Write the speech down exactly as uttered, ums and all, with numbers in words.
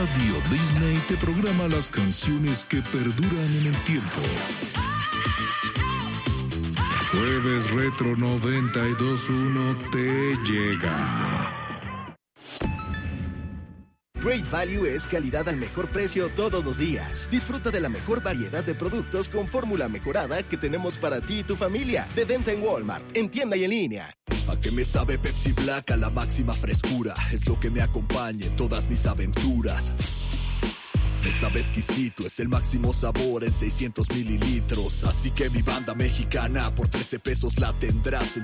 Radio Disney te programa las canciones que perduran en el tiempo. Jueves Retro noventa y dos punto uno te llega. Great Value es calidad al mejor precio todos los días. Disfruta de la mejor variedad de productos con fórmula mejorada que tenemos para ti y tu familia. De venta en Walmart, en tienda y en línea. ¿A qué me sabe Pepsi Black? A la máxima frescura. Es lo que me acompaña en todas mis aventuras. Me sabe exquisito, es el máximo sabor en seiscientos mililitros. Así que mi banda mexicana por trece pesos la tendrás en